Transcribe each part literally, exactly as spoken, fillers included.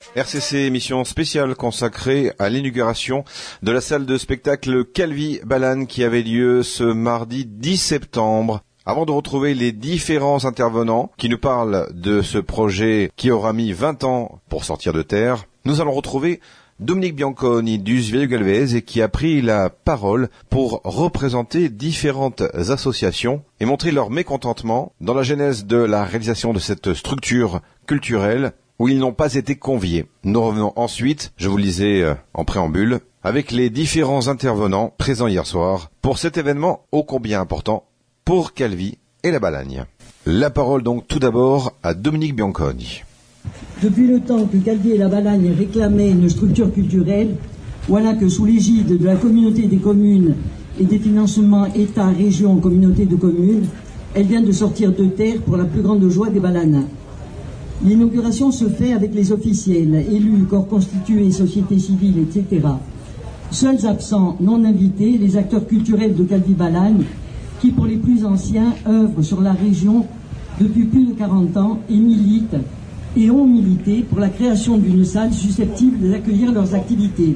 R C C, émission spéciale consacrée à l'inauguration de la salle de spectacle Calvi Balane qui avait lieu ce mardi dix septembre. Avant de retrouver les différents intervenants qui nous parlent de ce projet qui aura mis vingt ans pour sortir de terre, nous allons retrouver Dominique Bianconi du Sveio Galvez et qui a pris la parole pour représenter différentes associations et montrer leur mécontentement dans la genèse de la réalisation de cette structure culturelle où ils n'ont pas été conviés. Nous revenons ensuite, je vous le disais en préambule, avec les différents intervenants présents hier soir pour cet événement ô combien important pour Calvi et la Balagne. La parole donc tout d'abord à Dominique Bianconi. Depuis le temps que Calvi et la Balagne réclamaient une structure culturelle, voilà que sous l'égide de la communauté des communes et des financements État, région, communauté de communes, elle vient de sortir de terre pour la plus grande joie des Balanins. L'inauguration se fait avec les officiels, élus, corps constitués, société civile, et cetera. Seuls absents, non invités, les acteurs culturels de Calvi-Balagne, qui pour les plus anciens œuvrent sur la région depuis plus de quarante ans et militent et ont milité pour la création d'une salle susceptible d'accueillir leurs activités.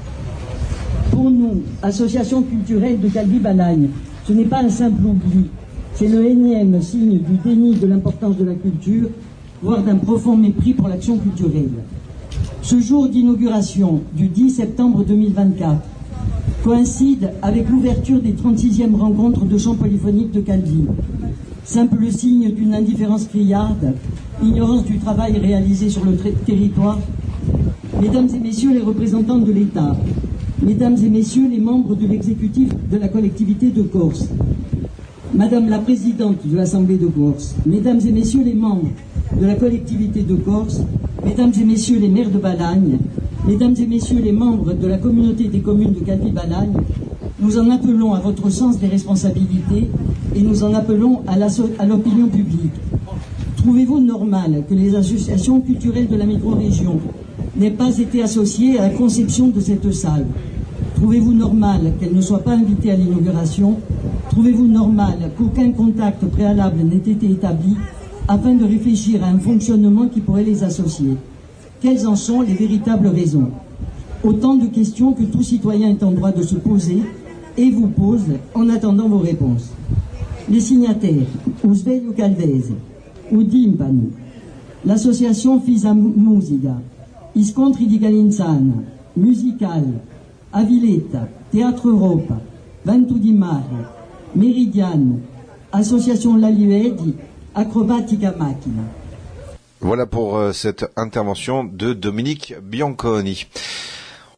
Pour nous, association culturelle de Calvi-Balagne, ce n'est pas un simple oubli, c'est le énième signe du déni de l'importance de la culture, voire d'un profond mépris pour l'action culturelle. Ce jour d'inauguration du dix septembre deux mille vingt-quatre coïncide avec l'ouverture des trente-sixièmes rencontres de chant polyphonique de Calvi. Simple signe d'une indifférence criarde, ignorance du travail réalisé sur le territoire. Mesdames et messieurs les représentants de l'État, mesdames et messieurs les membres de l'exécutif de la collectivité de Corse, Madame la présidente de l'Assemblée de Corse, mesdames et messieurs les membres de la collectivité de Corse, mesdames et messieurs les maires de Balagne, mesdames et messieurs les membres de la communauté des communes de Calvi-Balagne, nous en appelons à votre sens des responsabilités et nous en appelons à l'opinion publique. Trouvez-vous normal que les associations culturelles de la micro-région n'aient pas été associées à la conception de cette salle? Trouvez-vous normal qu'elles ne soient pas invitées à l'inauguration? Trouvez-vous normal qu'aucun contact préalable n'ait été établi afin de réfléchir à un fonctionnement qui pourrait les associer? Quelles en sont les véritables raisons? Autant de questions que tout citoyen est en droit de se poser et vous pose en attendant vos réponses. Les signataires, o Sveio Galvez, o Dimpano, l'association Fisa Musica, Iscontri di Galinzana, Musical, Aviletta, Teatro Europa, Vento di Mare, Meridiano, Association Laluedi, Acrobatica Macchina. Voilà pour euh, cette intervention de Dominique Bianconi.